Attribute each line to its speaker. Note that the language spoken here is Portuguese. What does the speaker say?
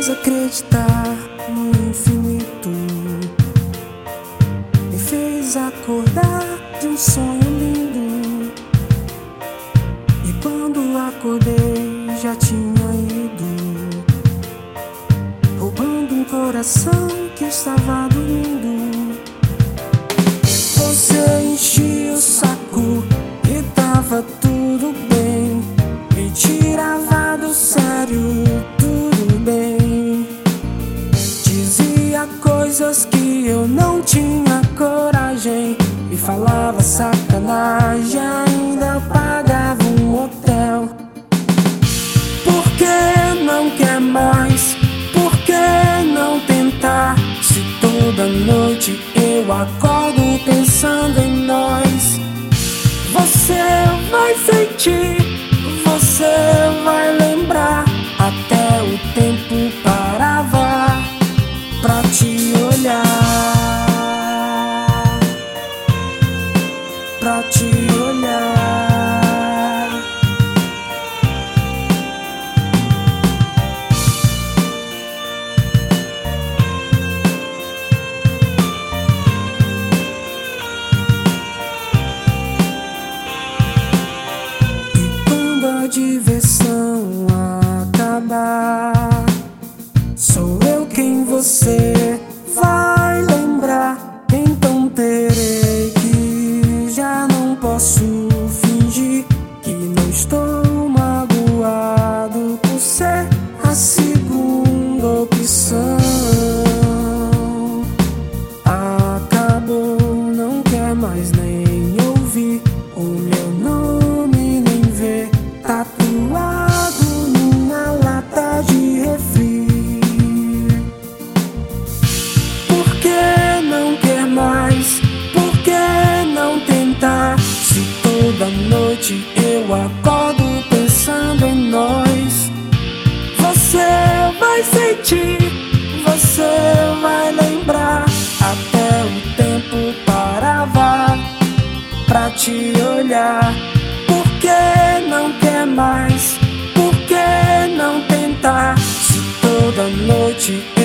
Speaker 1: fez acreditar no infinito, me fez acordar de um sonho lindo. E quando acordei já tinha ido, roubando um coração que estava dormindo. Você enchia o saco e tava tudo bem, me tirava do sério, tudo bem. Dizia coisas que eu não tinha coragem, me falava sacanagem, ainda pagava um hotel. Por que não quer mais? Por que não tentar? Se toda noite eu acordo pensando em nós. Você vai sentir, você vai lembrar, até o tempo parava pra te olhar, pra te olhar. A diversão acabar, sou eu quem você vai lembrar. Então terei que já não posso fingir que não estou magoado por ser a segunda opção. Acabou, não quer mais nem ouvir o meu nome, nem ver tatuado numa lata de refri. Por que não quer mais? Por que não tentar? Se toda noite eu acordo pensando em nós. Você vai sentir, você vai lembrar, até o tempo parava pra te olhar. Por que não quer mais? Por que não tentar? Se toda noite